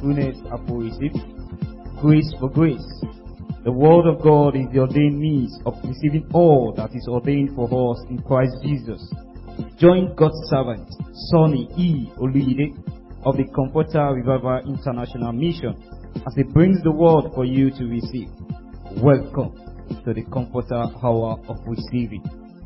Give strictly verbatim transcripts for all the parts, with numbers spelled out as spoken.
goodness have we received? Grace for grace. The word of God is the ordained means of receiving all that is ordained for us in Christ Jesus. Join God's servant, Sonny E. Oluyide of the Comforter Revival International Mission as he brings the word for you to receive. Welcome to the Comforter Hour of Receiving.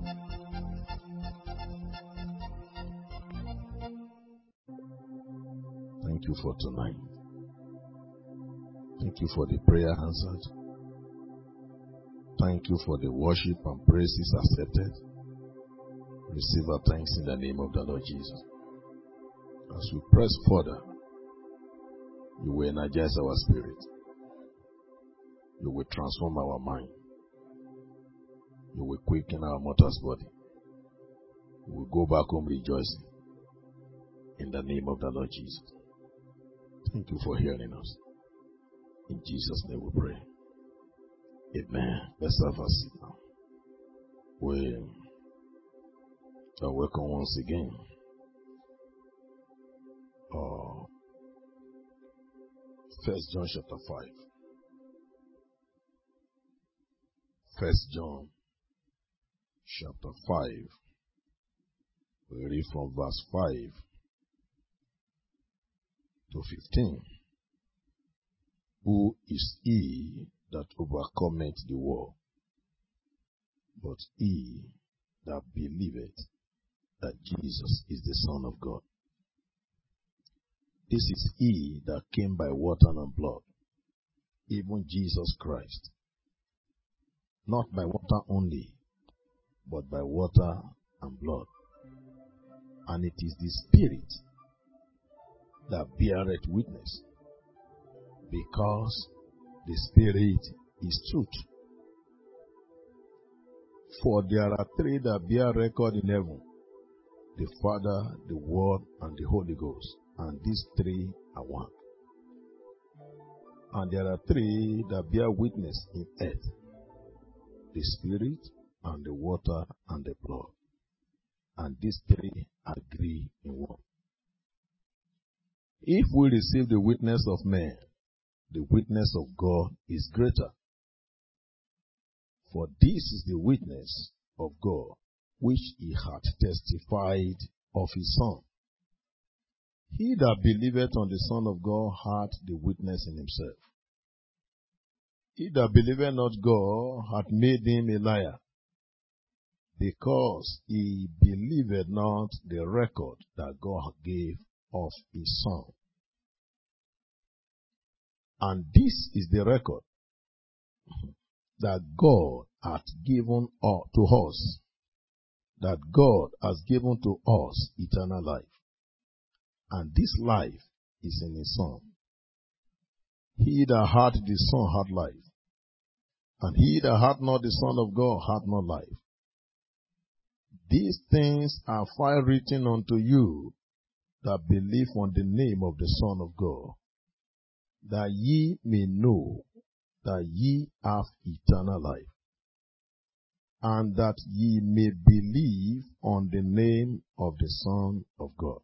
Thank you for tonight. Thank you for the prayer answered. Thank you for the worship and praises accepted. Receive our thanks in the name of the Lord Jesus. As we press further, you will energize our spirit. You will transform our mind. You will quicken our mortal's body. We will go back home rejoicing in the name of the Lord Jesus. Thank you for hearing us. In Jesus' name we pray. Amen. Let's have a seat now. We are welcome once again. Uh, First John chapter five. First John chapter five. We read from verse five to fifteen. Who is he that overcometh the world, but he that believeth that Jesus is the Son of God? This is he that came by water and blood, even Jesus Christ. Not by water only, but by water and blood. And it is the Spirit that beareth witness, because the Spirit is truth. For there are three that bear record in heaven, the Father, the Word, and the Holy Ghost. And these three are one. And there are three that bear witness in earth, the Spirit, and the water, and the blood. And these three agree in one. If we receive the witness of men, the witness of God is greater. For this is the witness of God, which he hath testified of his Son. He that believeth on the Son of God hath the witness in himself. He that believeth not God hath made him a liar, because he believeth not the record that God gave of his Son. And this is the record, that God hath given to us, that God has given to us eternal life. And this life is in his Son. He that hath the Son hath life, and he that hath not the Son of God hath not life. These things are fire written unto you that believe on the name of the Son of God, that ye may know that ye have eternal life, and that ye may believe on the name of the Son of God.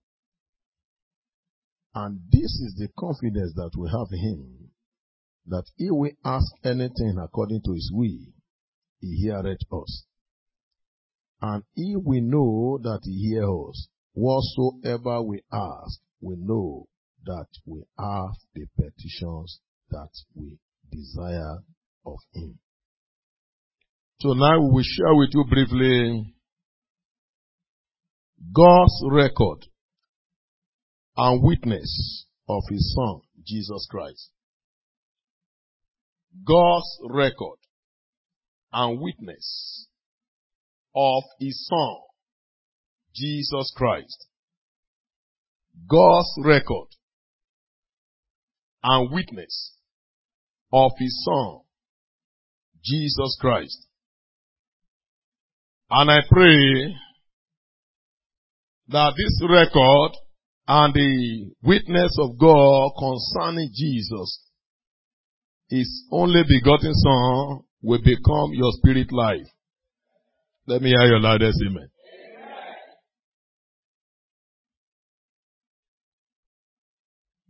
And this is the confidence that we have in him, that if we ask anything according to his will, he heareth us. And if we know that he hears us, whatsoever we ask, we know that we have the petitions that we desire of him. So now we will share with you briefly God's record and witness of his Son, Jesus Christ. God's record and witness of his Son, Jesus Christ. God's record and witness of his Son, Jesus Christ. And I pray that this record and the witness of God concerning Jesus, his only begotten Son, will become your spirit life. Let me hear your loudest amen.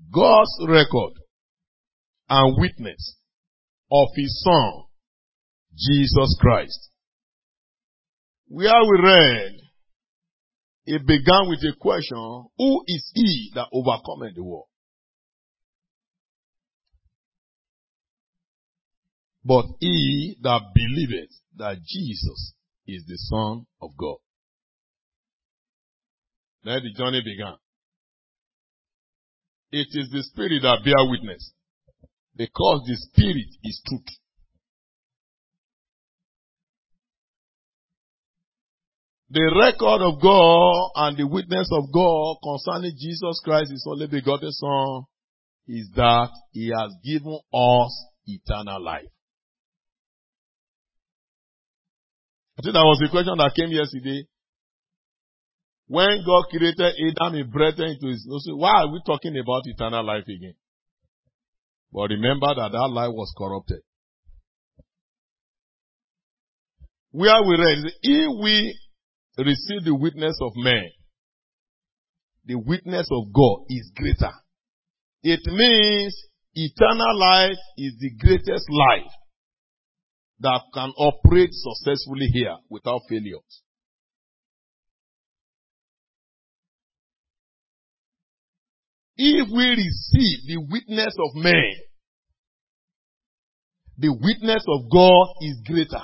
God's record and witness of his Son, Jesus Christ. Where we read, it began with a question, who is he that overcometh the world? But he that believeth that Jesus is the Son of God. Then the journey began. It is the Spirit that bear witness, because the Spirit is truth. The record of God and the witness of God concerning Jesus Christ, his only begotten Son, is that he has given us eternal life. I think that was the question that came yesterday. When God created Adam, he breathed into his nose. Why are we talking about eternal life again? But remember that that life was corrupted. Where we read, if we receive the witness of men, the witness of God is greater. It means eternal life is the greatest life that can operate successfully here without failures. If we receive the witness of men, the witness of God is greater.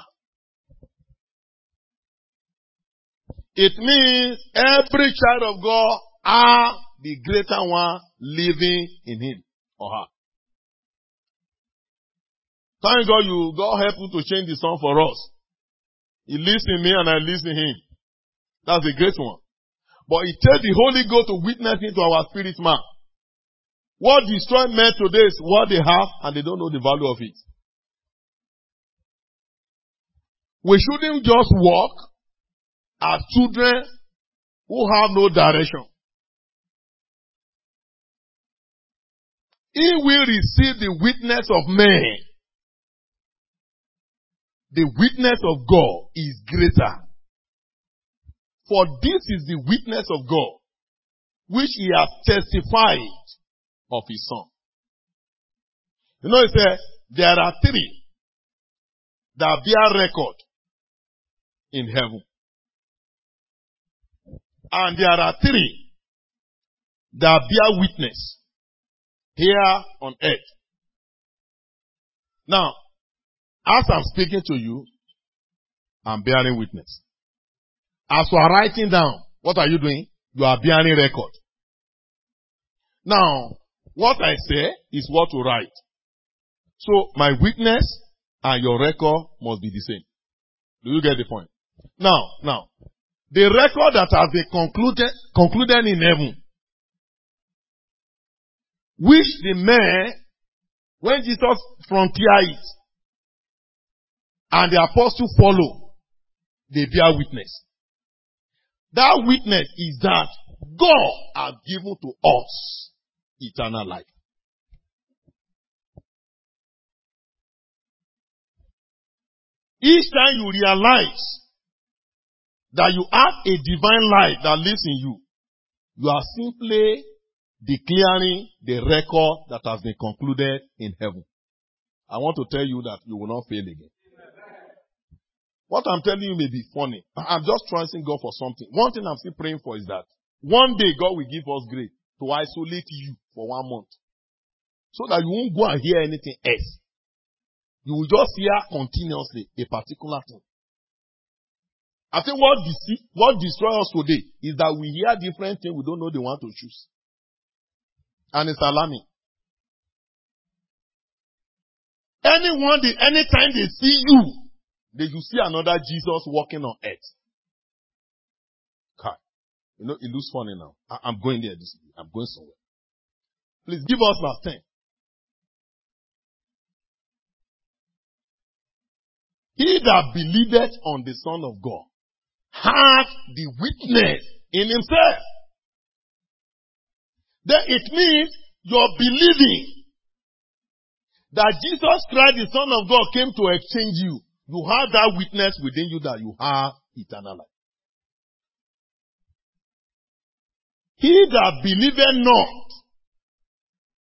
It means every child of God are the greater one living in him or her. Thank God you, God help you to change the song for us. He lives in me and I live in him. That's a great one. But it takes the Holy Ghost to witness into our spirit man. What destroys men today is what they have and they don't know the value of it. We shouldn't just walk as children who have no direction. If we receive the witness of men, the witness of God is greater. For this is the witness of God, which he has testified of his Son. You know, it says, there are three that bear record in heaven. And there are three that bear witness here on earth. Now, as I'm speaking to you, I'm bearing witness. As you are writing down, what are you doing? You are bearing record. Now, what I say is what you write. So, my witness and your record must be the same. Do you get the point? Now, now, the record that has been concluded, concluded in heaven, which the men, when Jesus frontier it, and the apostles follow, they bear witness. That witness is that God has given to us eternal life. Each time you realize that you have a divine life that lives in you, you are simply declaring the record that has been concluded in heaven. I want to tell you that you will not fail again. What I'm telling you may be funny. I'm just trusting God for something. One thing I'm still praying for is that one day God will give us grace to isolate you for one month. So that you won't go and hear anything else. You will just hear continuously a particular thing. I think what, dece- what destroys us today is that we hear different things, we don't know the one to choose. And it's alarming. Anyone, they, anytime they see you, they will see another Jesus walking on earth. God, you know, it looks funny now. I, I'm going there this week. I'm going somewhere. Please give us verse ten. He that believeth on the Son of God has the witness in himself. Then it means you're believing that Jesus Christ, the Son of God, came to exchange you. You have that witness within you that you have eternal life. He that believeth not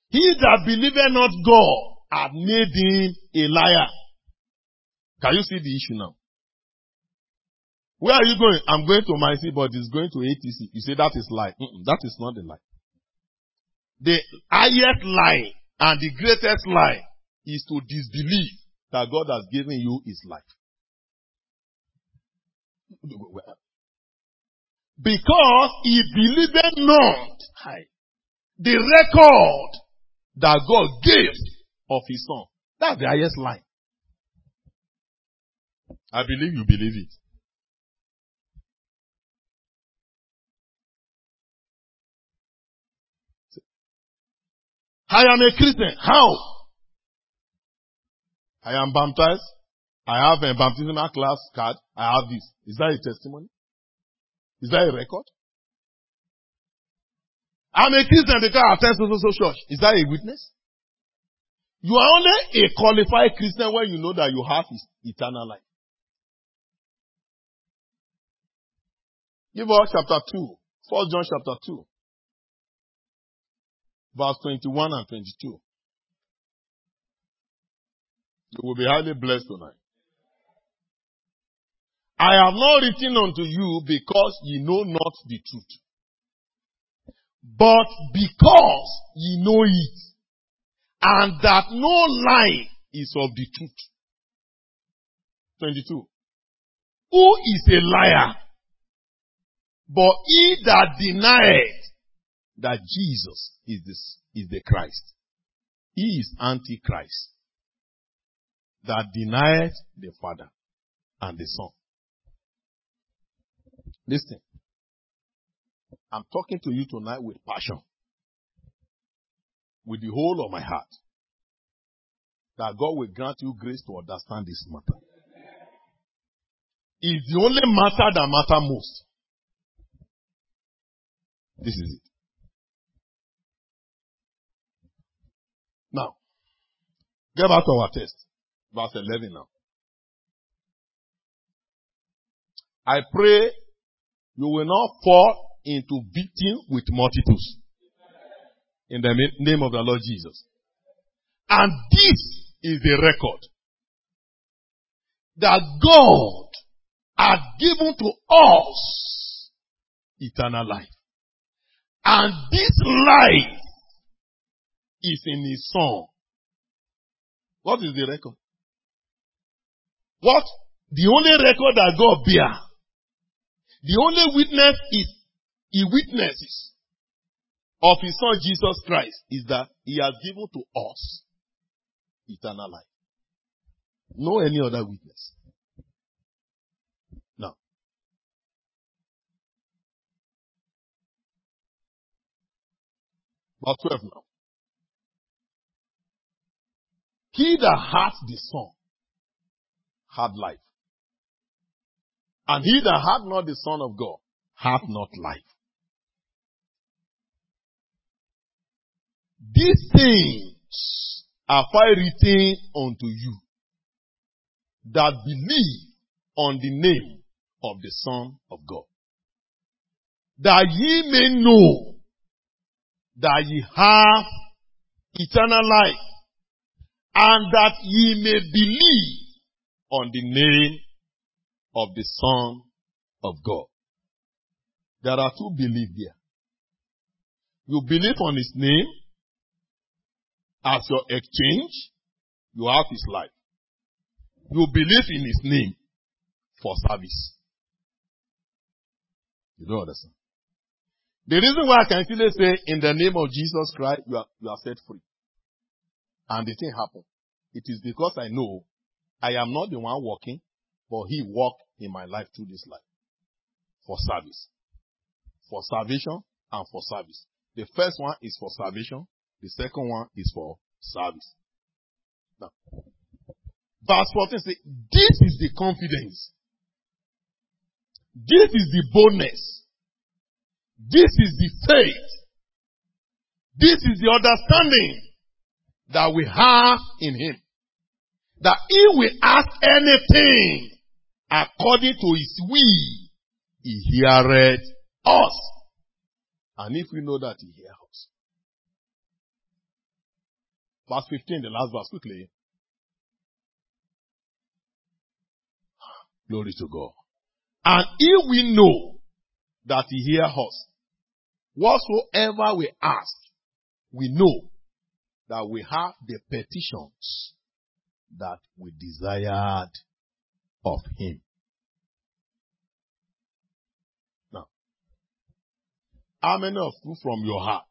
He that believeth not God hath made him a liar. Can you see the issue now? Where are you going? I'm going to my C, but it's going to A T C. You say that is lie. Mm-mm, that is not the lie. The highest lie and the greatest lie is to disbelieve that God has given you his life. Because he believeth not the record that God gave of his son. That's the highest lie. I believe you believe it. I am a Christian. How? I am baptized. I have a baptismal class card. I have this. Is that a testimony? Is that a record? I'm a Christian because I attend social church. Is that a witness? You are only a qualified Christian when you know that you have eternal life. Give us chapter two. First John chapter two. Verse twenty-one and twenty-two. You will be highly blessed tonight. I have not written unto you because ye know not the truth, but because ye know it, and that no lie is of the truth. twenty-two. Who is a liar? But he that denieth that Jesus is the, is the Christ. He is Antichrist. That denieth the Father and the Son. Listen. I'm talking to you tonight with passion. With the whole of my heart. That God will grant you grace to understand this matter. It's the only matter that matters most. This is it. Now, get back to our text. Verse eleven now. I pray you will not fall into victim with multitudes. In the name of the Lord Jesus. And this is the record that God has given to us eternal life. And this life is in his Son. What is the record? What? The only record that God bear. The only witness is, he witnesses of his Son Jesus Christ is that he has given to us eternal life. No any other witness. Now, verse twelve now. He that hath the Son hath life. And he that hath not the Son of God hath not life. These things are I written unto you that believe on the name of the Son of God, that ye may know that ye have eternal life, and that ye may believe on the name of the Son of God. There are two beliefs here. You believe on his name as your exchange, you have his life. You believe in his name for service. You don't understand. The reason why I can still say in the name of Jesus Christ, you are, you are set free. And the thing happened. It is because I know I am not the one walking, but he walked in my life through this life. For service. For salvation and for service. The first one is for salvation. The second one is for service. Now, verse fourteen says, this is the confidence. This is the boldness. This is the faith. This is the understanding that we have in him. That if we ask anything according to his will, he heareth us. And if we know that he hears us. Verse fifteen, the last verse, quickly. Glory to God. And if we know that he hears us, whatsoever we ask, we know that we have the petitions that we desired of him. Now, how many of you from your heart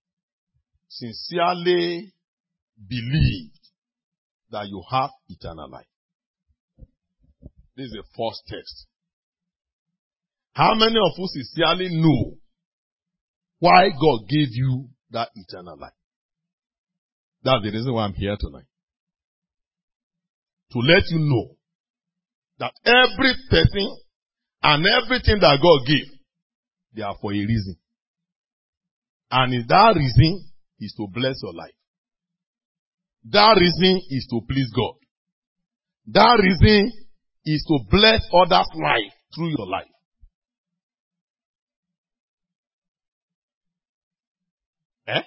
sincerely believed that you have eternal life? This is the first test. How many of you sincerely know why God gave you that eternal life? That's the reason why I'm here tonight. To let you know that every person and everything that God gave, they are for a reason. And if that reason is to bless your life. That reason is to please God. That reason is to bless others' life through your life. Eh?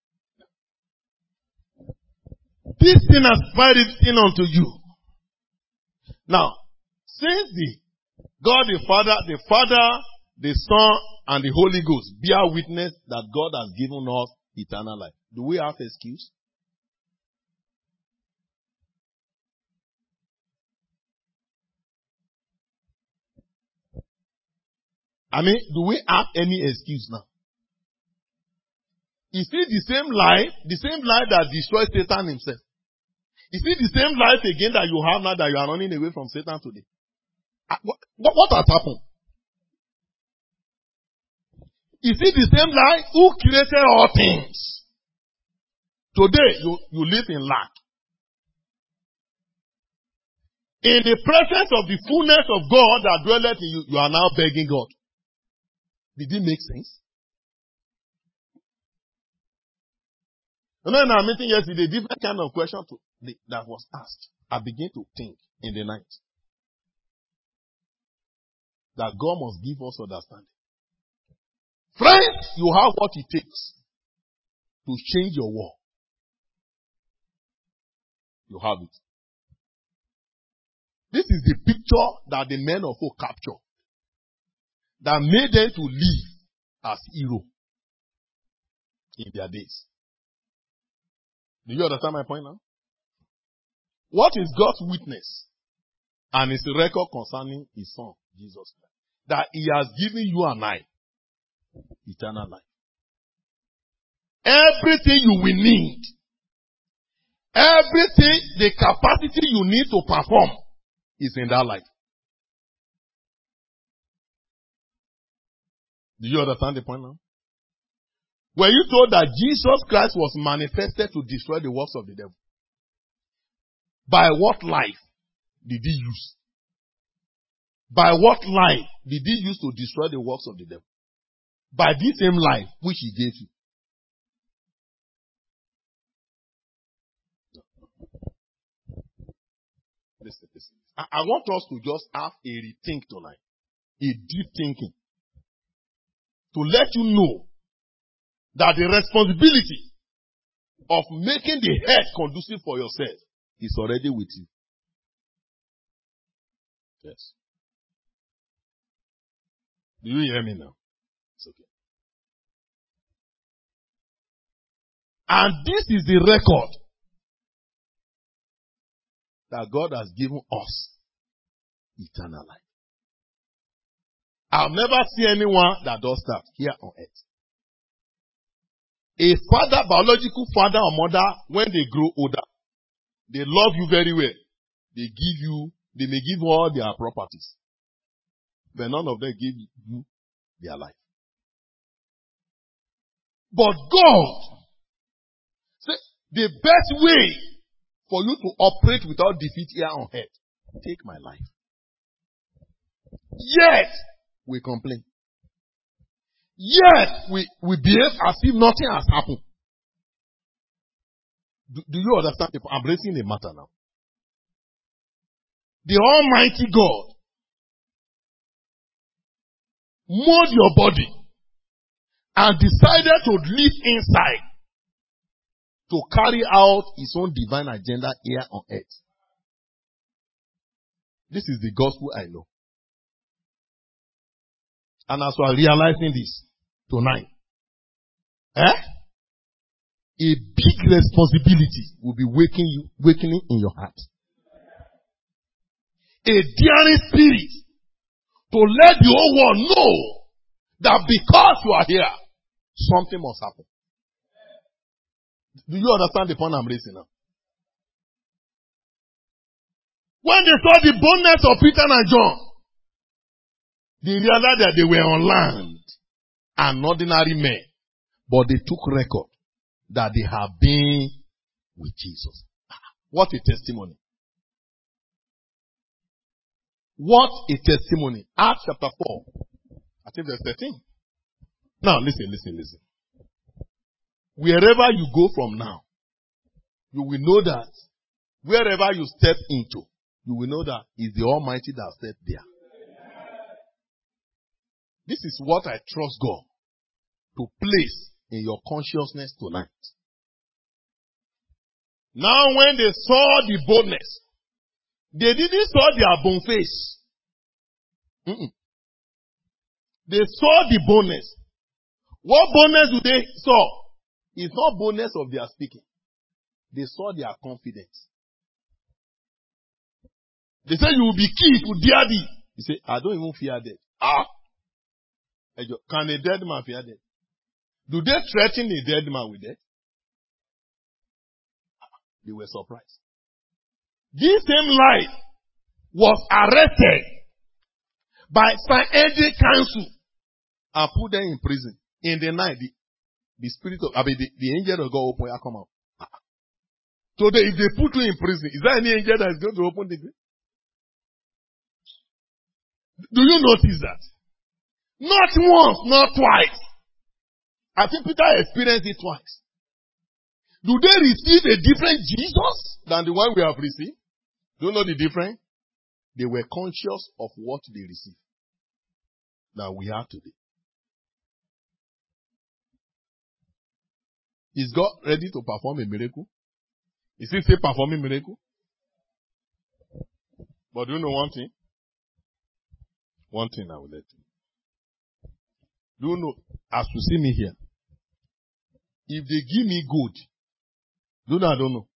This thing has provided everything unto you. Now, since the God the Father, the Father, the Son, and the Holy Ghost bear witness that God has given us eternal life, do we have excuse? I mean, do we have any excuse now? Is it the same life, the same life that destroyed Satan himself? Is it the same life again that you have now that you are running away from Satan today? What, what, what has happened? Is it the same life who created all things? Today, you, you live in lack. In the presence of the fullness of God that dwelleth in you, you are now begging God. Did it make sense? You know, in our meeting yesterday, different kind of question to, that was asked. I began to think in the night that God must give us understanding. Friends, you have what it takes to change your world. You have it. This is the picture that the men of old captured that made them to live as heroes in their days. Do you understand my point now? What is God's witness and his record concerning his son, Jesus Christ? That he has given you and I eternal life. Everything you will need, everything, the capacity you need to perform is in that life. Do you understand the point now? Were you told that Jesus Christ was manifested to destroy the works of the devil? By what life did he use? By what life did he use to destroy the works of the devil? By this same life which he gave you. Listen, listen. I, I want us to just have a rethink tonight. A deep thinking. To let you know that the responsibility of making the head conducive for yourself is already with you. Yes. Do you hear me now? It's okay. And this is the record that God has given us. Eternal life. I've never seen anyone that does that here on earth. A father, biological father or mother, when they grow older, they love you very well. They give you, they may give all their properties. But none of them give you their life. But God, say, the best way for you to operate without defeat here on earth, take my life. Yet, we complain. Yet, we, we behave as if nothing has happened. Do, do you understand? I'm raising the matter now. The Almighty God mold your body and decided to live inside to carry out his own divine agenda here on earth. This is the gospel I know. And as we are realizing this tonight, eh? A big responsibility will be waking you, wakening in your heart. A daring spirit to let the whole world know that because you are here, something must happen. Do you understand the point I'm raising now? When they saw the boldness of Peter and John, they realized that they were on land and ordinary men, but they took record that they have been with Jesus. What a testimony. What a testimony. Acts chapter four. I think verse thirteen. Now listen, listen, listen. Wherever you go from now, you will know that wherever you step into, you will know that it's the Almighty that stepped there. This is what I trust God to place in your consciousness tonight. Now when they saw the boldness, they didn't saw their bone face. Mm-mm. They saw the boldness. What boldness do they saw? It's not boldness of their speaking. They saw their confidence. They say you will be killed to dare thee. You say, I don't even fear death. Ah? Can a dead man fear death? Do they threaten a dead man with death? They were surprised. This same life was arrested by Sanhedrin council and put them in prison. In the night, the, the spirit of, I mean, the, the angel of God open, come out. So they, if they put you in prison, is there any angel that is going to open the gate? Do you notice that? Not once, not twice. I think Peter experienced it twice. Do they receive a different Jesus than the one we have received? Do you know the difference? They were conscious of what they received. That we have today. Is God ready to perform a miracle? Is he still performing a miracle? But do you know one thing? One thing I will let you. Do you know, as you see me here, if they give me gold, do you know I don't know?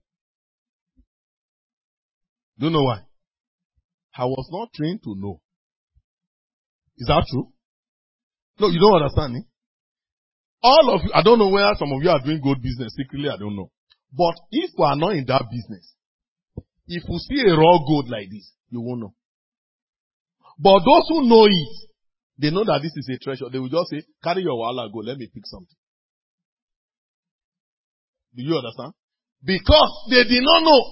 Do you know why? I was not trained to know. Is that true? No, you don't understand me. All of you, I don't know where some of you are doing gold business secretly, I don't know. But if we are not in that business, if you see a raw gold like this, you won't know. But those who know it, they know that this is a treasure. They will just say, carry your wallet, go, let me pick something. Do you understand? Because they did not know.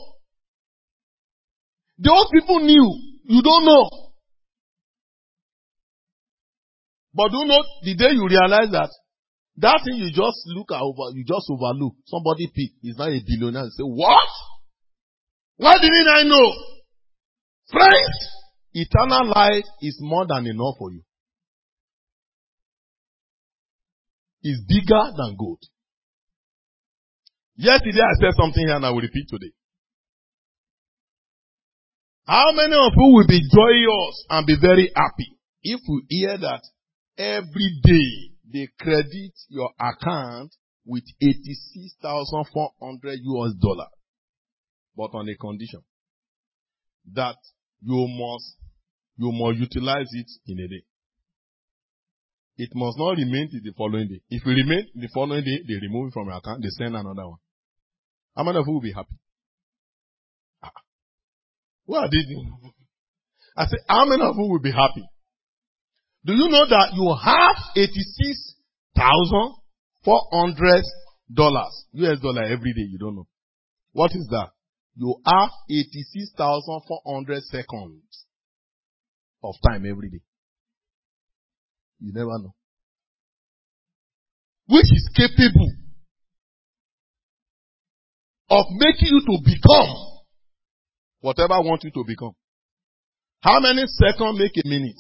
Those people knew. You don't know. But do you know, the day you realize that, that thing you just look over, you just overlook, somebody pick, is not a billionaire, and say, what? Why didn't I know? Friends, eternal life is more than enough for you. It's bigger than gold. Yesterday I said something here and I will repeat today. How many of you will be joyous and be very happy if you hear that every day they credit your account with eighty-six thousand four hundred U S dollars, but on a condition that you must, you must utilize it in a day. It must not remain till the following day. If it remain the following day, they remove it from your account, they send another one. How many of you will be happy? What did you? I said, how many of you will be happy? Do you know that you have eighty-six thousand four hundred dollars U S dollar every day? You don't know. What is that? You have eighty-six thousand four hundred seconds of time every day. You never know. Which is capable of making you to become whatever I want you to become. How many seconds make a minute?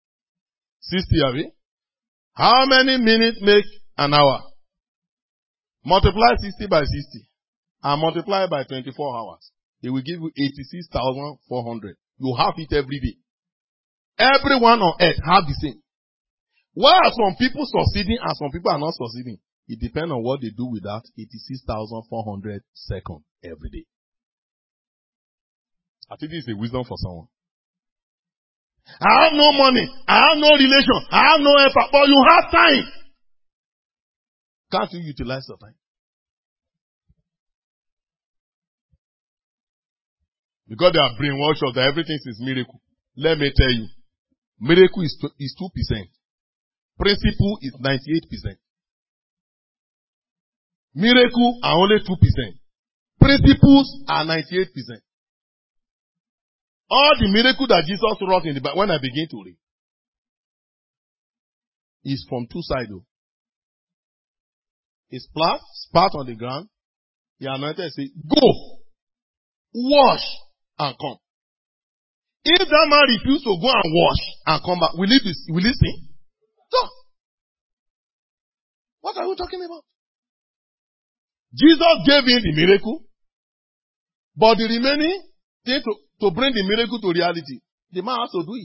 sixty, have you? How many minutes make an hour? Multiply sixty by sixty and multiply by twenty-four hours. It will give you eighty-six thousand four hundred. You have it every day. Everyone on earth have the same. Why are some people succeeding and some people are not succeeding? It depends on what they do with that eighty-six thousand four hundred seconds every day. I think this is a wisdom for someone. I have no money. I have no relation. I have no effort. But you have time. Can't you utilize your time? Because they are brainwashed of that everything is miracle. Let me tell you. Miracle is, is two percent. Principle is ninety-eight percent. Miracle are only two percent. Principles are ninety-eight percent. All the miracle that Jesus wrought in the Bible, when I begin to read, is from two sides. It's flat, spat on the ground. The anointed say, go, wash, and come. If that man refuses to go and wash and come back, will he, be, will he sin? No. What are we talking about? Jesus gave him the miracle, but the remaining thing to, to bring the miracle to reality, the man has to do it.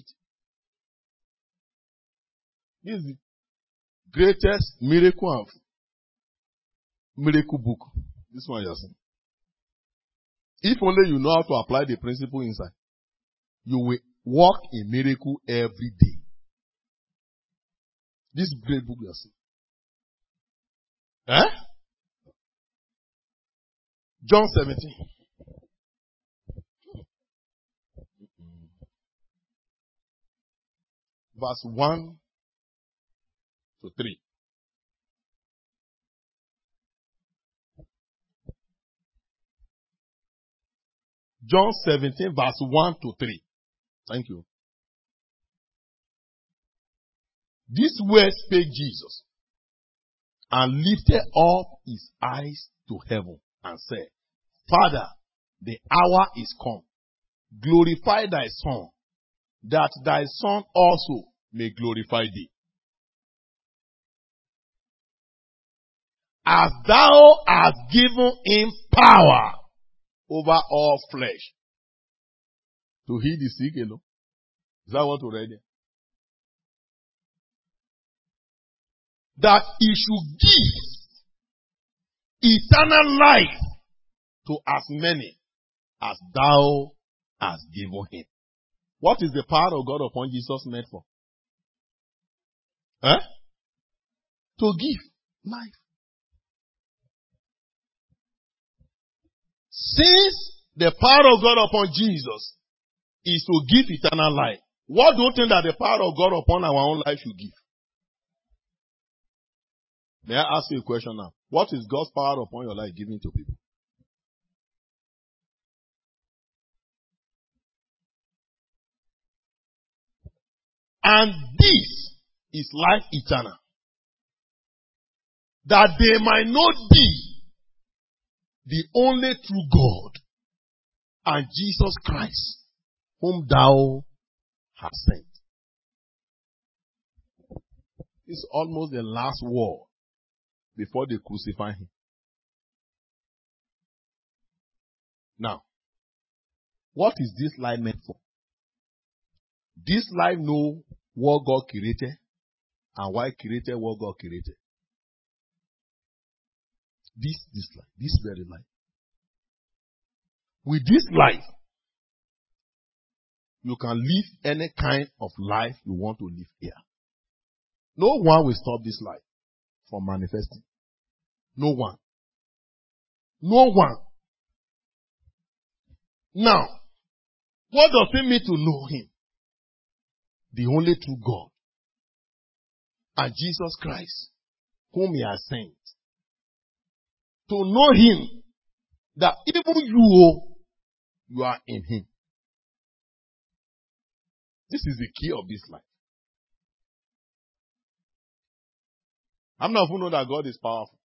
This is the greatest miracle of miracle book. This one you are saying. If only you know how to apply the principle inside, you will walk in miracle every day. This great book you are saying. Eh? John seventeen. Verse one to three. John seventeen, verse one to three. Thank you. This word spake Jesus, and lifted up his eyes to heaven, and said, Father, the hour is come. Glorify thy Son, that thy Son also may glorify thee. As thou hast given him power over all flesh. To heal the sick alone. Is that what we read there? That he should give eternal life to as many as thou hast given him. What is the power of God upon Jesus meant for? Eh? To give life. Since the power of God upon Jesus is to give eternal life, what do you think that the power of God upon our own life should give? May I ask you a question now? What is God's power upon your life giving to people? And this is life eternal, that they might know thee, the only true God, and Jesus Christ, whom thou hast sent. This is almost the last word before they crucify him. Now, what is this life meant for? This life know what God created and why created what God created. This, this life, this very life. With this life, you can live any kind of life you want to live here. No one will stop this life from manifesting. No one. No one. Now, what does it mean to know him? The only true God. And Jesus Christ, whom he has sent. To know him, that even you, you are in him. This is the key of this life. How many of you know that God is powerful?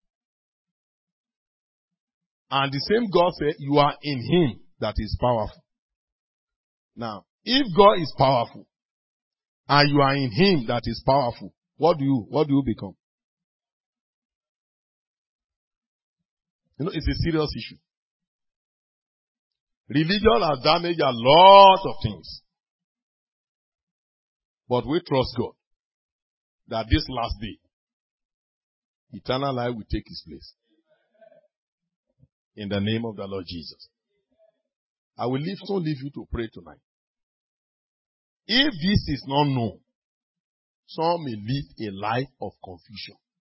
And the same God said, you are in him that is powerful. Now, if God is powerful, and you are in him that is powerful, what do you, what do you become? You know, it's a serious issue. Religion has damaged a lot of things. But we trust God that this last day, eternal life will take its place. In the name of the Lord Jesus. I will leave, so leave you to pray tonight. If this is not known, some may live a life of confusion.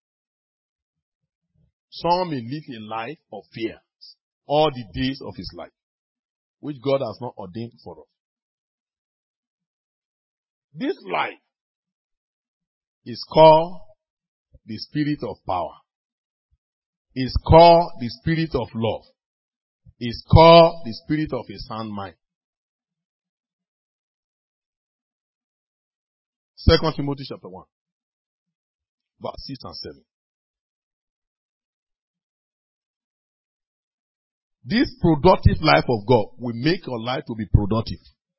Some may live a life of fear all the days of his life, which God has not ordained for us. This life is called the spirit of power. It's called the spirit of love. It's called the spirit of a sound mind. Second Timothy chapter one, verse six and seven. This productive life of God will make your life to be productive.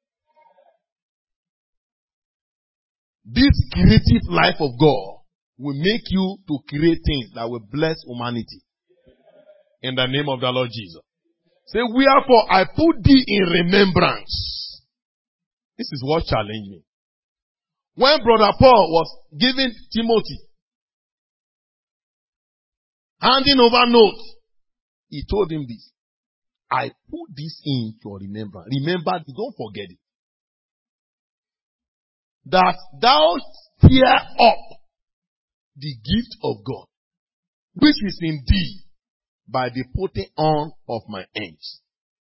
This creative life of God will make you to create things that will bless humanity. In the name of the Lord Jesus. Say, wherefore I put thee in remembrance. This is what challenged me. When Brother Paul was giving Timothy, handing over notes, he told him this. I put this in your remembrance. Remember, don't forget it. That thou tear up the gift of God, which is in thee by the putting on of my hands.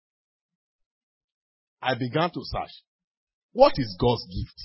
I began to search. What is God's gift?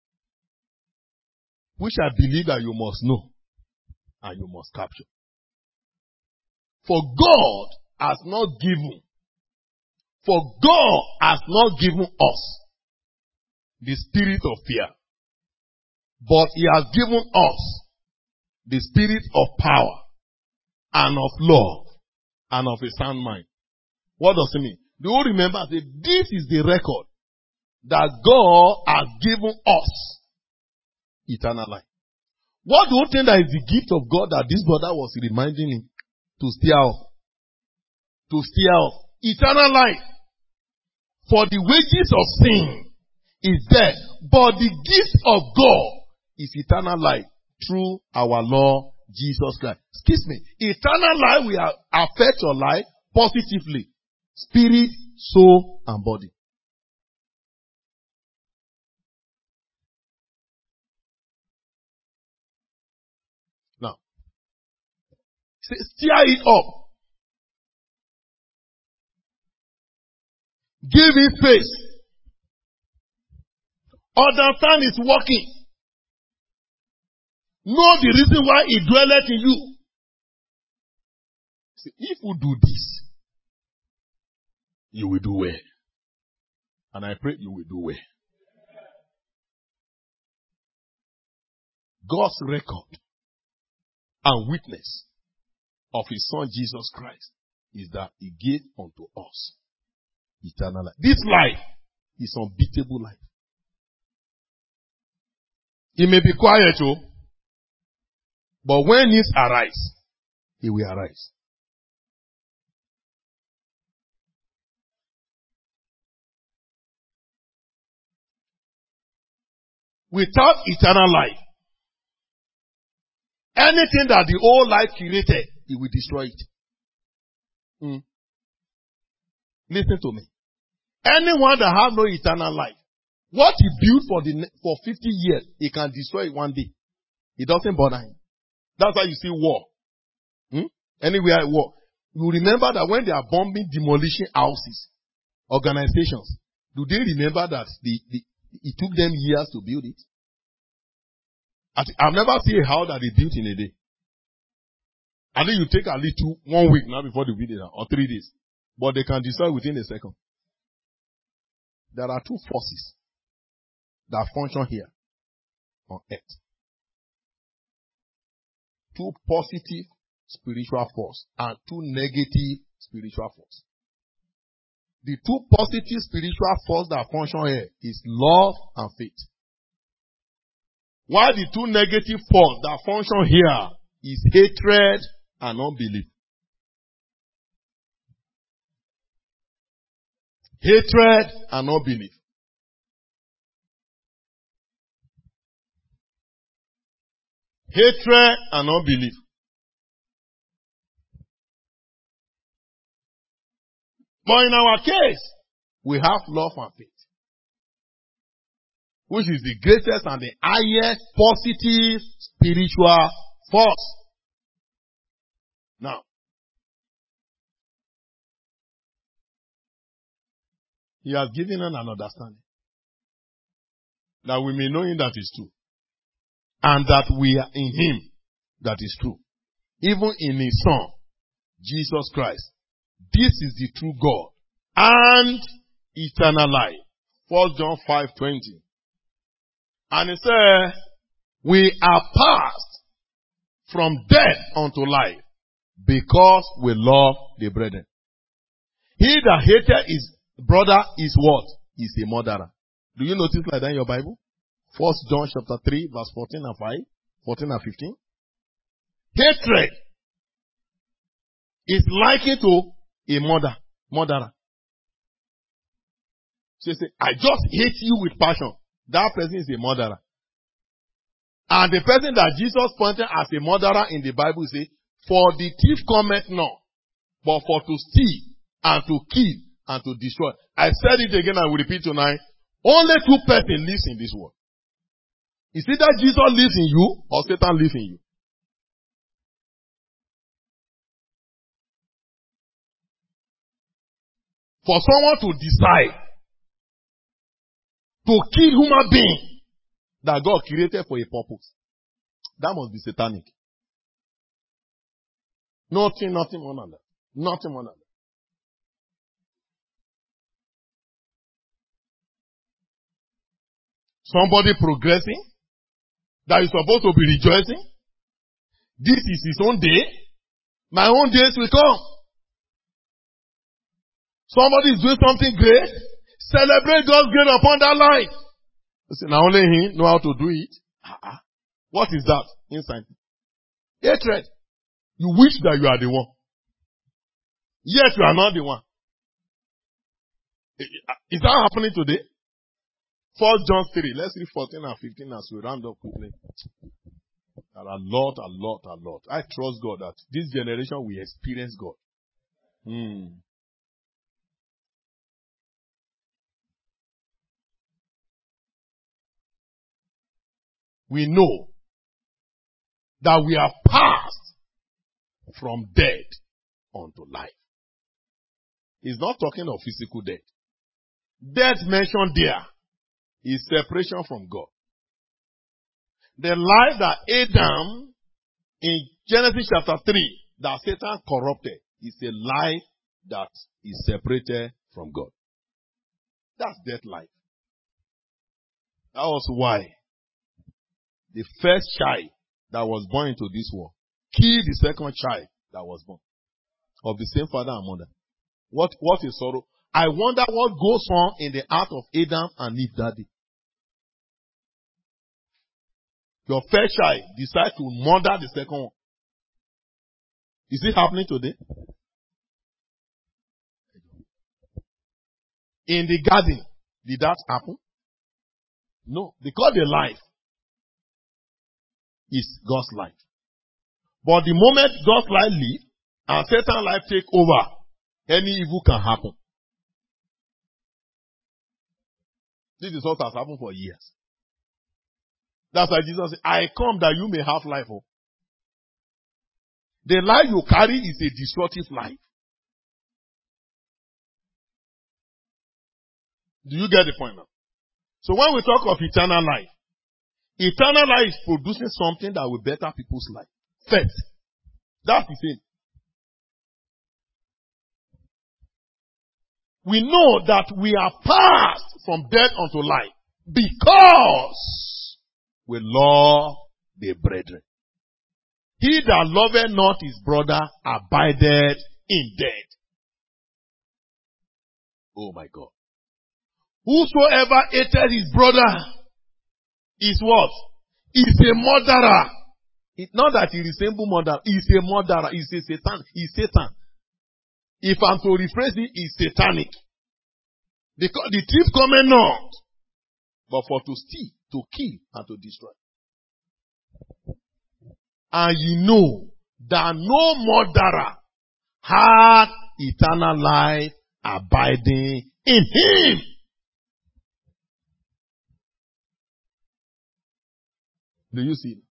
Which I believe that you must know and you must capture. For God has not given, for God has not given us the spirit of fear, but he has given us the spirit of power and of love and of a sound mind. What does it mean? Do you remember that this is the record that God has given us? Eternal life. What do you think that is the gift of God that this brother was reminding him to steer off? To steer off. Eternal life. For the wages of sin is death, but the gift of God is eternal life through our Lord Jesus Christ. Excuse me. Eternal life will affect your life positively. Spirit, soul, and body. Now, steer it up. Give it space. Understand it's working. Know the reason why it dwelleth in you. See, if you do this, you will do well. And I pray you will do well. God's record and witness of his son Jesus Christ is that he gave unto us eternal life. This life is unbeatable life. It may be quiet, oh, but when needs arise, he will arise. Without eternal life, anything that the old life created, he will destroy it. Mm. Listen to me. Anyone that has no eternal life, what he built for the for fifty years, he can destroy it one day. It doesn't bother him. That's why you see war. Hmm? Anywhere war. You remember that when they are bombing, demolishing houses, organizations, do they remember that the, the, it took them years to build it? I've never seen a house that they built in a day. I think you take at least two, one week now before they build it, or three days. But they can destroy within a second. There are two forces that function here on earth. Two positive spiritual force and two negative spiritual force. The two positive spiritual force that function here is love and faith. While the two negative force that function here is hatred and unbelief. Hatred and unbelief. Hatred and unbelief. But in our case, we have love and faith, which is the greatest and the highest positive spiritual force. Now, he has given us an understanding that we may know him that is true, and that we are in him that is true, even in his Son, Jesus Christ. This is the true God and eternal life. First John five twenty. And it says, we are passed from death unto life because we love the brethren. He that hated his brother is what? Is a murderer. Do you notice like that in your Bible? First John chapter three, verse fourteen and five, fourteen and fifteen. Hatred is likened to a murder, murderer. So you say, I just hate you with passion. That person is a murderer. And the person that Jesus pointed as a murderer in the Bible says, for the thief cometh not, but for to steal and to kill and to destroy. I said it again, I will repeat tonight. Only two persons live in this world. It's either Jesus lives in you or Satan lives in you. For someone to decide to kill human being that God created for a purpose, that must be satanic. Nothing, nothing more than that. Nothing more than that. Somebody progressing that is supposed to be rejoicing. This is his own day. My own days will come. Somebody is doing something great. Celebrate God's grace upon that life. Listen, now only him know how to do it. Uh-uh. What is that inside? Hatred. You wish that you are the one. Yet you are not the one. Is that happening today? First John three. Let's read fourteen and fifteen as we round up quickly. There are a lot, a lot, a lot. I trust God that this generation will experience God. Hmm. We know that we are passed from death unto life. He's not talking of physical death. Death mentioned there is separation from God. The life that Adam in Genesis chapter three that Satan corrupted is a life that is separated from God. That's death life. That was why the first child that was born into this world killed the second child that was born of the same father and mother. What, what a sorrow. I wonder what goes on in the heart of Adam and Eve that day. Your first child decides to murder the second one. Is it happening today? In the garden, did that happen? No, because the life is God's life. But the moment God's life leaves and Satan's life take over, any evil can happen. This is what has happened for years. That's why Jesus said, I come that you may have life. Oh. The life you carry is a destructive life. Do you get the point now? So when we talk of eternal life, eternal life is producing something that will better people's life. First. That's the thing. We know that we are passed from death unto life because we love the brethren. He that loveth not his brother abideth in death. Oh my God. Whosoever hated his brother is what? Is a murderer. It's not that he resembles murder. He's a murderer. He's a Satan. He's Satan. If I'm to rephrase it, he's satanic. Because the thief cometh not, but for to steal, to kill, and to destroy. And ye know that no murderer had eternal life abiding in him. Do you see?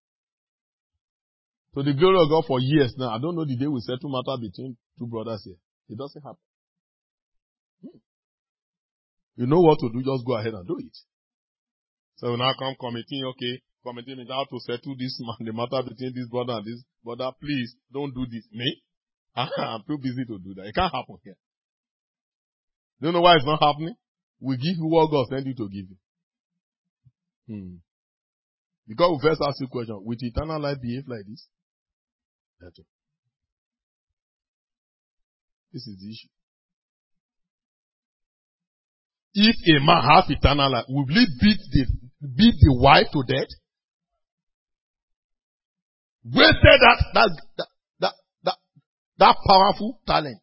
To the glory of God for years now, I don't know the day we settle matter between two brothers here. It doesn't happen. Hmm. You know what to do, just go ahead and do it. So we now come committing, okay, committing it how to settle this man, the matter between this brother and this brother. Please, don't do this. Me? I'm too busy to do that. It can't happen here. Do you know why it's not happening? We give you what God sent you to give you. Hmm. Because we first ask you a question, will eternal life behave like this? That's all. This is the issue. If a man has eternal life, will he beat the, beat the wife to death? Wasted that, that, that, that, that, that powerful talent.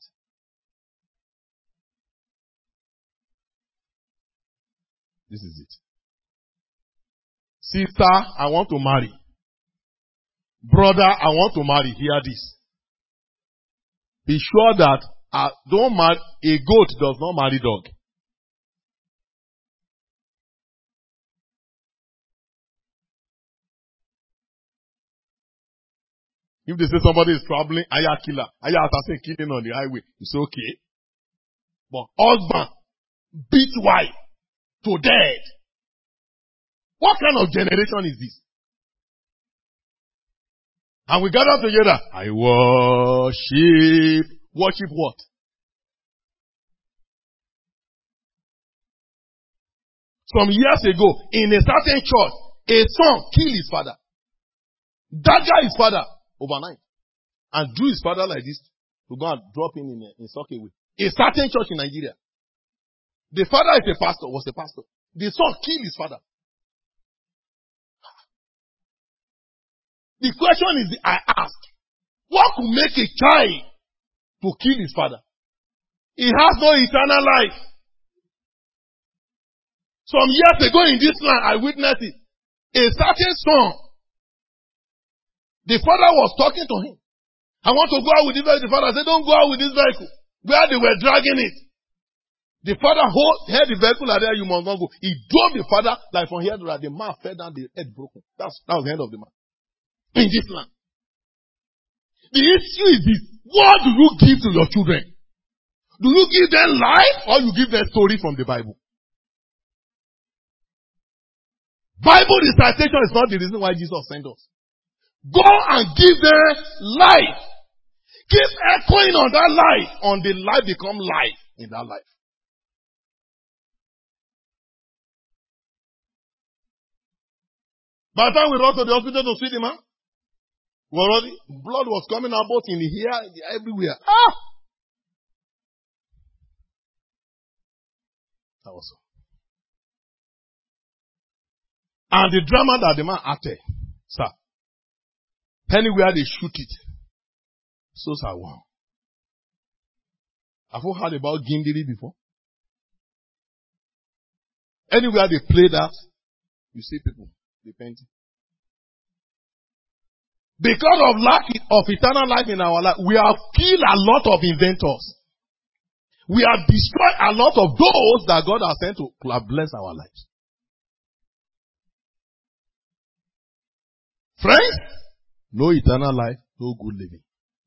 This is it. Sister, I want to marry. Brother, I want to marry. Hear this. Be sure that uh, don't marry, a goat does not marry dog. If they say somebody is traveling, aya killer, aya assassin killing on the highway, it's okay. But husband beat wife to death. What kind of generation is this? And we gather together. I worship. Worship what? Some years ago, in a certain church, a son killed his father. Dagger his father overnight. And drew his father like this to go and drop him in, in Sockaway. A certain church in Nigeria. The father is a pastor, was a pastor. The son killed his father. The question is, I ask, what could make a child to kill his father? He has no eternal life. Some years ago in this land, I witnessed it. A certain son, the father was talking to him. I want to go out with this vehicle. The father said, don't go out with this vehicle. Where they were dragging it. The father hold, held the vehicle like that, you must not go. He drove the father like from here to there. The man fell down, the head broken. That's, that was the end of the man. In this land. The issue is this. What do you give to your children? Do you give them life or you give them story from the Bible? Bible recitation is not the reason why Jesus sent us. Go and give them life. Keep echoing on that life. On the life become life in that life. By the time we rushed to the hospital to see the man, already, blood was coming out both in the hair, everywhere. Ah! That was all. And the drama that the man acted, sir, anywhere they shoot it, so sir, wow. Have you heard about Gindiri before? Anywhere they play that, you see people repenting. Because of lack of eternal life in our life, we have killed a lot of inventors. We have destroyed a lot of those that God has sent to have blessed our lives. Friends, no eternal life, no good living.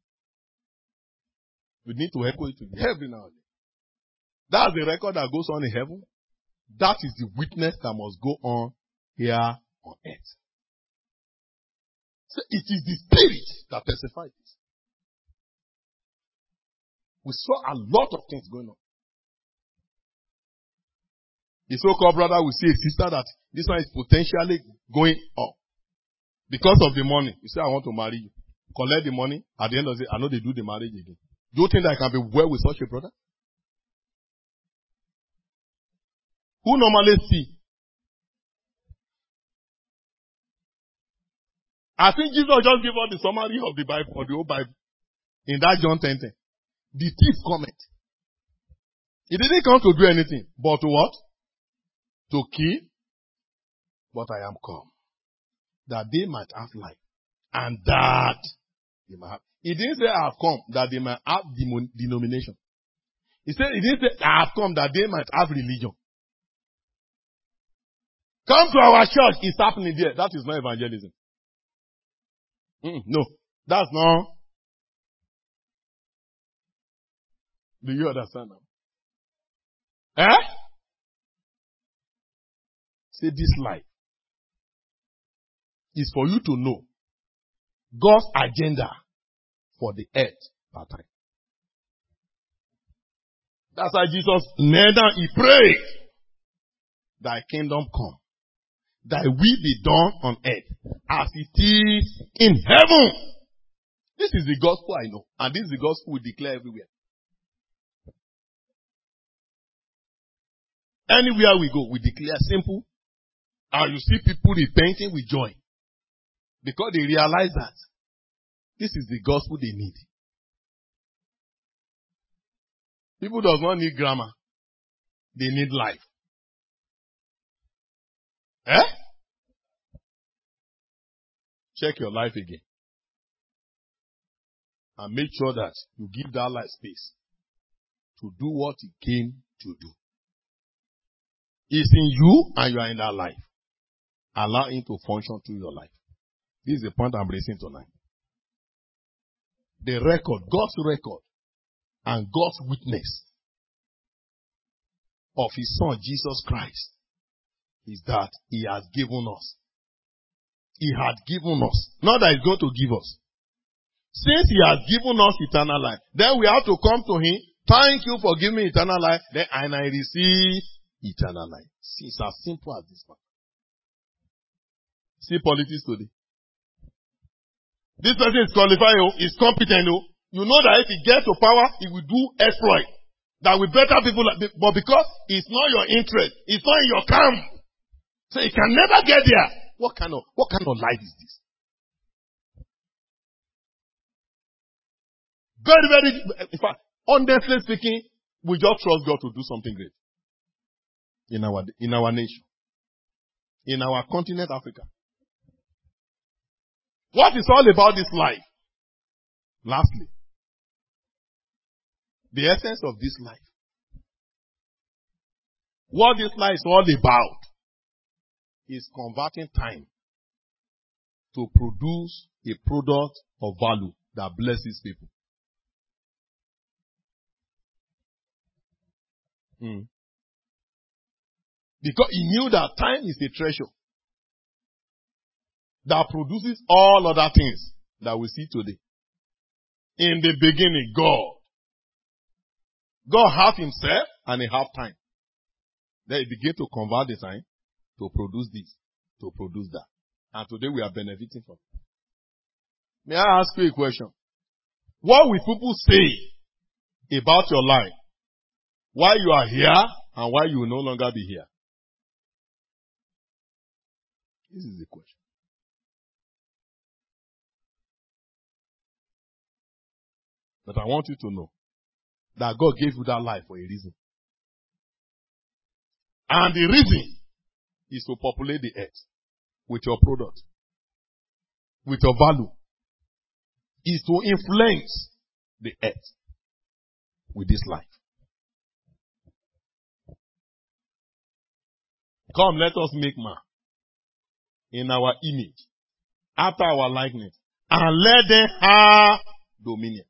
We need to echo it to every now and then. That's the record that goes on in heaven. That is the witness that must go on here on earth. So it is the spirit that testifies this. We saw a lot of things going on. The so-called brother will see a sister that this one is potentially going up. Because of the money. You say, I want to marry you. Collect the money. At the end of the day, I know they do the marriage again. Do you think that I can be well with such a brother? Who normally see? I think Jesus just gave us the summary of the Bible, or the whole Bible. In that John ten ten. The thief comment. He didn't come to do anything, but to what? To kill. But I am come, that they might have life, and that they might have. He didn't say I have come, that they might have demon, denomination. He said, he didn't say I have come, that they might have religion. Come to our church, it's happening there. That is not evangelism. Mm, no, that's not. Do you understand now? Eh? Say this life is for you to know God's agenda for the earth part time. That's why Jesus knelt down, he prayed, thy kingdom come, thy will be done on earth as it is in heaven. This is the gospel I know, and this is the gospel we declare everywhere. Anywhere we go, we declare simple, and you see people repenting with joy. Because they realize that this is the gospel they need. People does not need grammar. They need life. Eh? Check your life again. And make sure that you give that life space to do what it came to do. It's in you and you are in that life. Allow it to function through your life. This is the point I'm raising tonight. The record, God's record, and God's witness of His Son, Jesus Christ, is that He has given us. He had given us. Not that He's going to give us. Since He has given us eternal life, then we have to come to Him. Thank you for giving me eternal life. Then and I receive eternal life. See, it's as simple as this one. See politics today. This person is qualified, oh, is competent, oh. You know that if he gets to power, he will do exploit. That will better people, but because it's not your interest, it's not in your camp, so he can never get there. What kind of, what kind of life is this? Very, very, in fact, honestly speaking, we just trust God to do something great. In our, in our nation. In our continent, Africa. What is all about this life? Lastly, the essence of this life. What this life is all about is converting time to produce a product of value that blesses people. Mm. Because he knew that time is a treasure that produces all other things that we see today. In the beginning, God. God had himself and he had time. Then he began to convert the time to produce this, to produce that. And today we are benefiting from it. May I ask you a question? What will people say about your life? Why you are here and why you will no longer be here? This is the question. But I want you to know that God gave you that life for a reason. And the reason is to populate the earth with your product, with your value, is to influence the earth with this life. Come, let us make man in our image, after our likeness, and let them have dominion.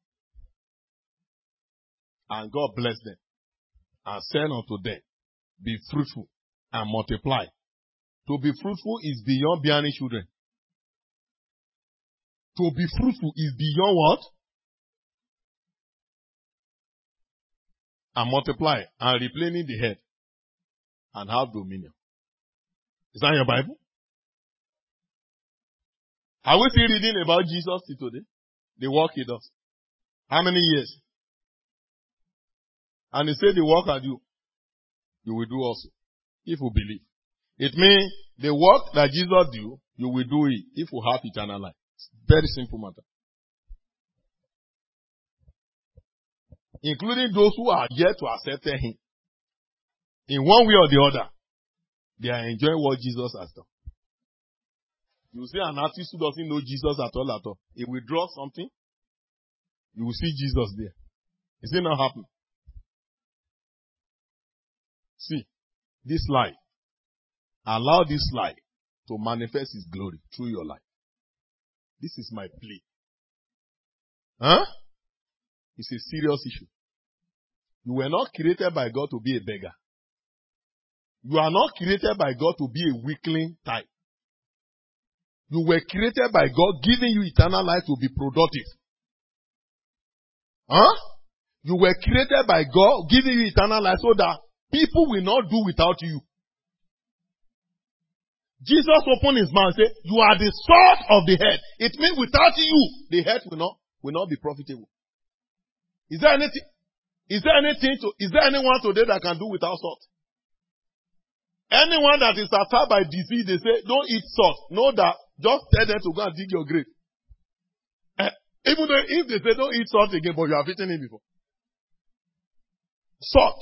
And God bless them and said unto them, be fruitful and multiply. To be fruitful is beyond bearing children. To be fruitful is beyond what? And multiply and replenish the head and have dominion. Is that in your Bible? Are we still reading about Jesus today? The work he does. How many years? And he said the work I do, you will do also. If you believe. It means the work that Jesus do, you will do it if you have eternal life. It's very simple matter. Including those who are yet to accept him In one way or the other, they are enjoying what Jesus has done. You see an artist who doesn't know Jesus at all at all. He will draw something. You will see Jesus there. Is it not happening? See, this life. Allow this life to manifest His glory through your life. This is my plea. Huh? It's a serious issue. You were not created by God to be a beggar. You are not created by God to be a weakling type. You were created by God, giving you eternal life to be productive. Huh? You were created by God, giving you eternal life so that people will not do without you. Jesus opened His mouth and said, you are the salt of the earth. It means without you, the earth will not, will not be profitable. Is there anything, is there anything to, is there anyone today that can do without salt? Anyone that is attacked by disease, they say, don't eat salt. Know that, just tell them to go and dig your grave. Eh, even though if they say don't eat salt again, but you have eaten it before. Salt.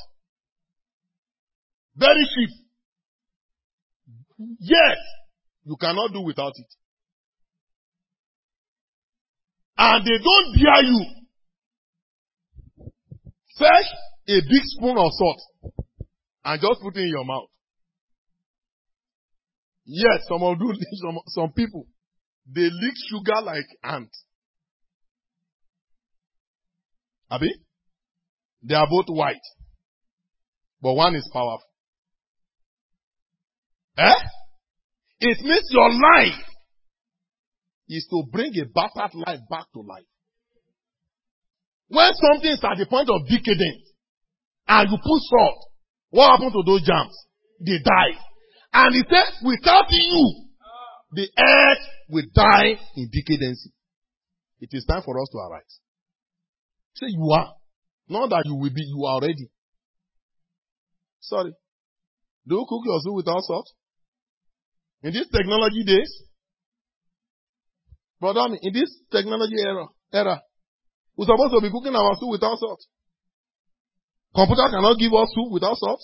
Very cheap. Yes, you cannot do without it. And they don't dare you. Fetch a big spoon of salt and just put it in your mouth. Yes, some of do some some people they lick sugar like ants. Abi? They are both white, but one is powerful. Eh? It means your life is to bring a battered life back to life. When something is at the point of decadence and you put salt, what happened to those germs? They die. And He said, without you, the earth will die in decadency. It is time for us to arise. Say you are. Not that you will be, you are already. Sorry. Do you cook your soup without salt? In these technology days? Brother, in this technology era, era, we're supposed to be cooking our soup without salt. Computer cannot give us soup without salt.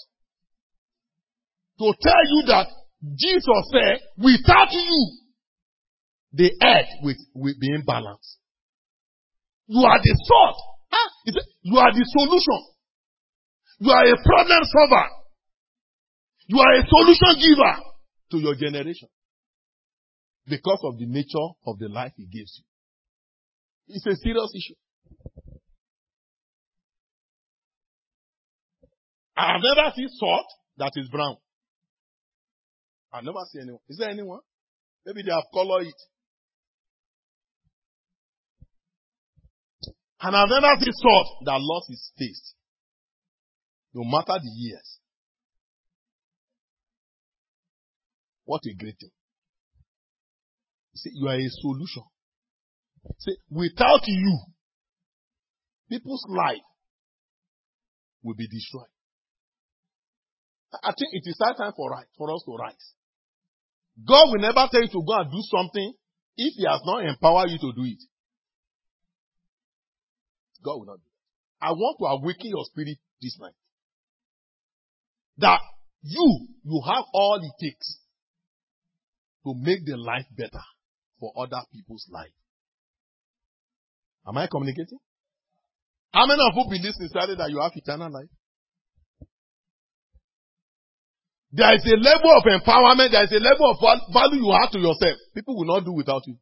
To tell you that Jesus said, without you, the earth will, will be imbalanced. You are the salt. Ah, he said, you are the solution. You are a problem solver. You are a solution giver to your generation. Because of the nature of the life He gives you. It's a serious issue. I have never seen salt that is brown. I've never seen anyone. Is there anyone? Maybe they have colored it. And I've never seen salt that lost its taste. No matter the years. What a great thing. See, you are a solution. See, without you, people's life will be destroyed. I think it is high time for, for us to rise. God will never tell you to go and do something if He has not empowered you to do it. God will not do that. I want to awaken your spirit this night. That you, you have all it takes to make the life better for other people's life. Am I communicating? How many of you believe sincerely that you have eternal life? There is a level of empowerment, there is a level of value you have to yourself. People will not do without you.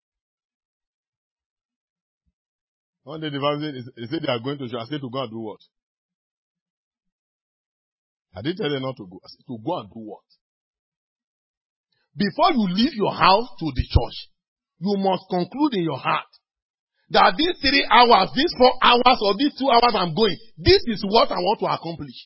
One day the Bible said, they said they are going to church. I said to go and do what? I didn't tell them not to go. I said to go and do what? Before you leave your house to the church, you must conclude in your heart that these three hours, these four hours, or these two hours I'm going, this is what I want to accomplish.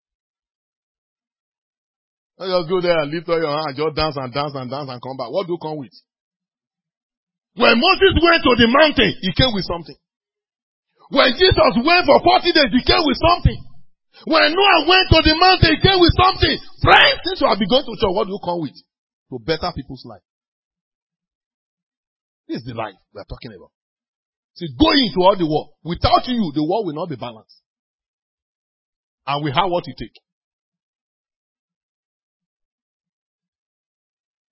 Don't just go there and lift up your hand, just dance and dance and dance and come back. What do you come with? When Moses went to the mountain, he came with something. When Jesus went for forty days, he came with something. When Noah went to the mountain, he came with something. Friends, since you have been going to church, what do you come with? To better people's life. This is the life we are talking about. See, going into all the world. Without you, the world will not be balanced. And we have what it takes.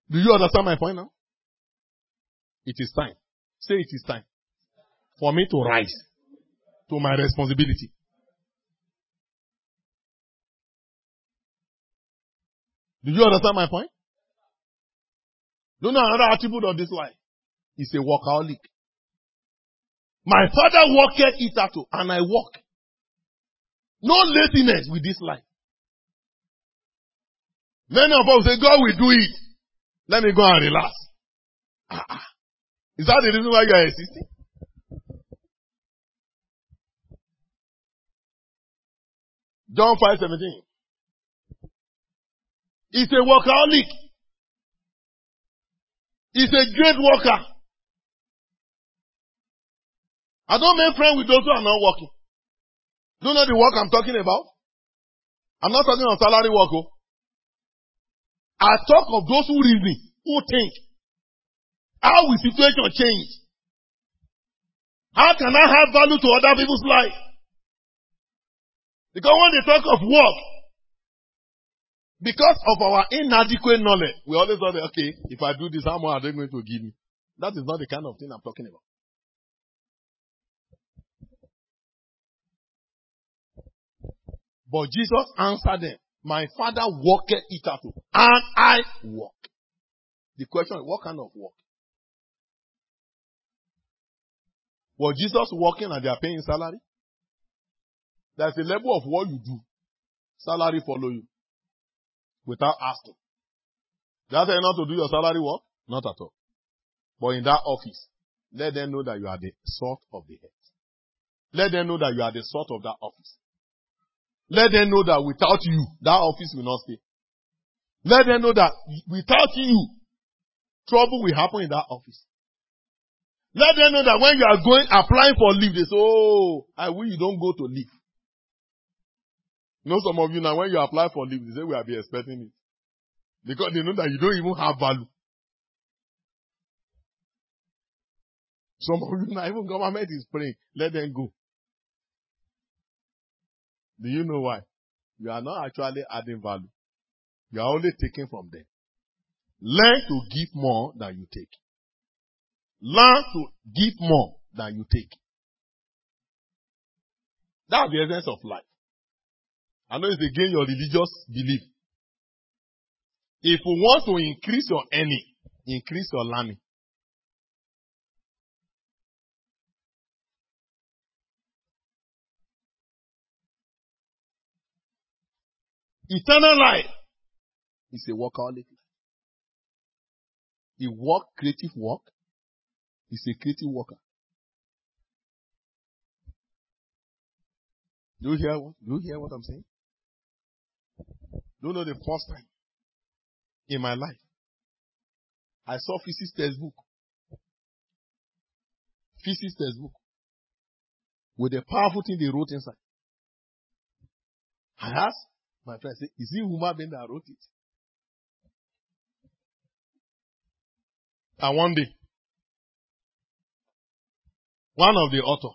Do you understand my point now? It is time. Say it is time for me to rise to my responsibility. Do you understand my point? Do you know another attribute of this life? It's a workaholic. My father worketh hitherto, and I work. No laziness with this life. Many of us say, God will do it. Let me go and relax. Ah, ah. Is that the reason why you are existing? John five seventeen. He's a workaholic. He's a great worker. I don't make friends with those who are not working. Do you know the work I'm talking about? I'm not talking on salary work. Oh. I talk of those who reason, who think. How will situation change? How can I have value to other people's life? Because when they talk of work, because of our inadequate knowledge, we always thought, okay, if I do this, how much are they going to give me? That is not the kind of thing I'm talking about. But Jesus answered them, my father worketh hitherto, and I work. The question is, what kind of work? Was Jesus working and they are paying salary? There's a level of what you do. Salary follow you. Without asking. That's not to do your salary work? Not at all. But in that office, let them know that you are the salt of the earth. Let them know that you are the salt of that office. Let them know that without you, that office will not stay. Let them know that without you, trouble will happen in that office. Let them know that when you are going, applying for leave, they say, oh, I wish you don't go to leave. You know some of you now, when you apply for leave, they say, we will be expecting it. Because they know that you don't even have value. Some of you now, even government is praying, let them go. Do you know why? You are not actually adding value. You are only taking from them. Learn to give more than you take. Learn to give more than you take. That's the essence of life. I know it's again your religious belief. If you want to increase your earning, increase your learning. Eternal life is a workaholic. He work creative work. He's a creative worker. Do you hear what? Do you hear what I'm saying? Do you know the first time in my life I saw physics textbook, physics textbook with the powerful thing they wrote inside? I asked my friend, say, is it human being that wrote it? And one day, one of the author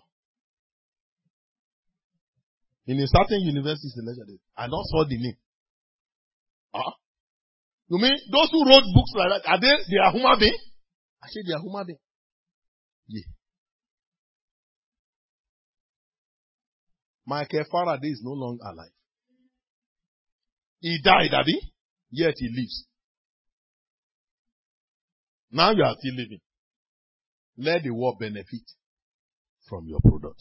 in a certain university lecture, I don't saw the name. Ah, you mean those who wrote books like that, are they, they are human beings? I said they are human beings. Yeah. Michael Faraday is no longer alive. He died, Abi, yet he lives. Now you are still living. Let the world benefit from your product.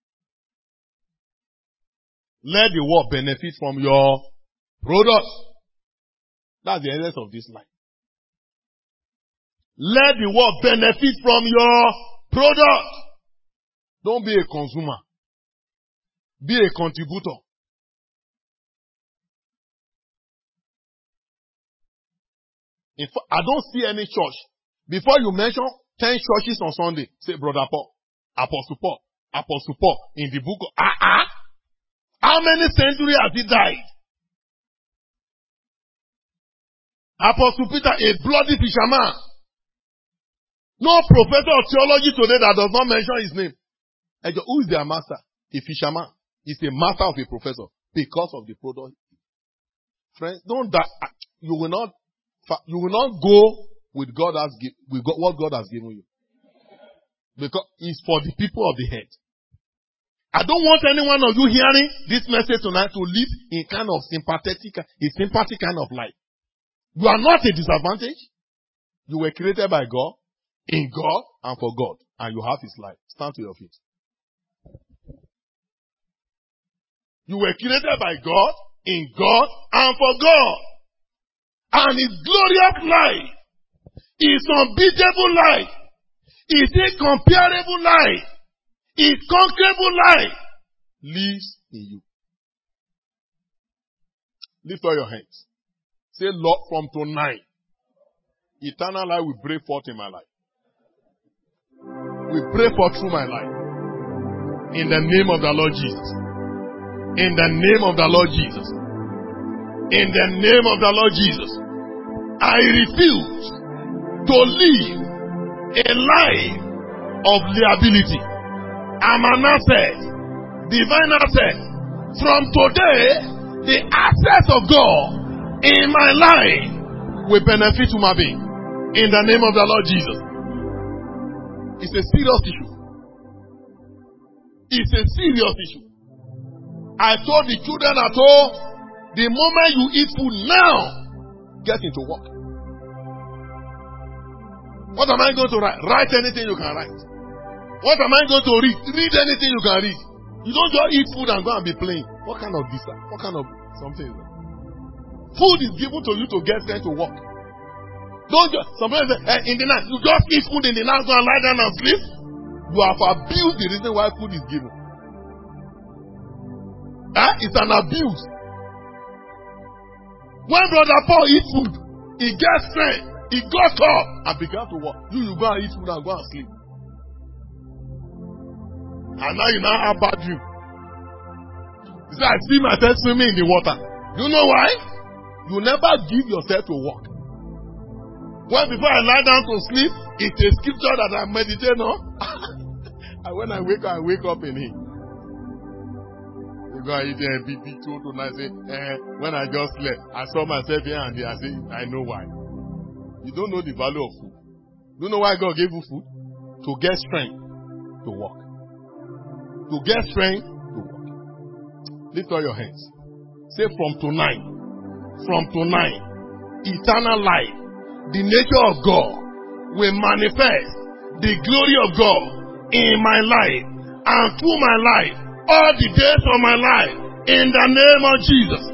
Let the world benefit from your product. That's the essence of this life. Let the world benefit from your product. Don't be a consumer. Be a contributor. In fact, I don't see any church. Before you mention ten churches on Sunday, say Brother Paul, Apostle Paul, Apostle Paul in the book of ah ah. How many centuries has he died? Apostle Peter, a bloody fisherman. No professor of theology today that does not mention his name. And who is their master? A fisherman. He's a master of a professor because of the product. Friends, don't die. You will not You will not go with God has gi- with God, what God has given you. Because it's for the people of the head. I don't want any one of you hearing this message tonight to live in kind of sympathetic, a sympathy kind of life. You are not a disadvantage. You were created by God, in God, and for God. And you have His life. Stand to your feet. You were created by God, in God, and for God. And His glorious life, His unbeatable life, His incomparable life, His conquerable life lives in you. Lift all your hands. Say, Lord, from tonight, eternal life will break forth in my life. We pray for through my life. In the name of the Lord Jesus. In the name of the Lord Jesus. In the name of the Lord Jesus. I refuse to live a life of liability. I'm an asset. Divine asset. From today, the assets of God in my life will benefit human being. In the name of the Lord Jesus. It's a serious issue. It's a serious issue. I told the children at home, the moment you eat food now, get into work. What am I going to write? Write anything you can write. What am I going to read? Read anything you can read. You don't just eat food and go and be playing. What kind of visa? What kind of something is that? Food is given to you to get there to work. Don't just, somebody say, eh, in the night, you just eat food in the night, go and lie down and sleep. You have abused the reason why food is given. Eh? It's an abuse. When Brother Paul eats food, he gets strength. He got up and began to walk. You, you go and eat food and go and sleep. And now you now have bad dream. You say, I see myself swimming in the water. You know why? You never give yourself to work. When before I lie down to sleep, it's a scripture that I meditate on. And when I wake up, I wake up in it. You go and eat a big big two tonight. Say, eh, when I just slept, I saw myself here and there. I say, I know why. You don't know the value of food. You know why God gave you food? To get strength to walk. To get strength to walk. Lift all your hands. Say, from tonight, from tonight, eternal life, the nature of God will manifest the glory of God in my life and through my life all the days of my life in the name of Jesus.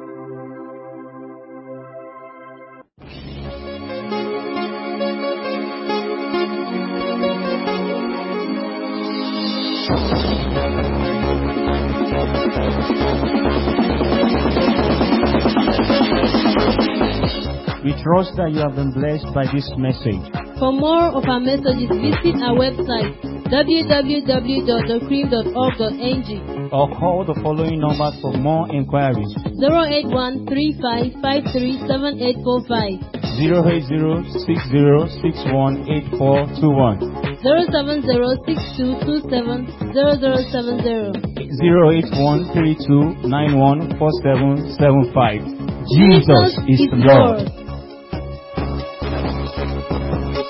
We trust that you have been blessed by this message. For more of our messages, visit our website w w w dot the cream dot org dot n g or call the following numbers for more inquiries. zero eight one three five five three seven eight four five, zero eight zero six zero six one eight four two one, zero seven zero six two two seven zero zero seven zero, zero eight one three two nine one four seven seven five. Jesus, Jesus is Lord. Lord.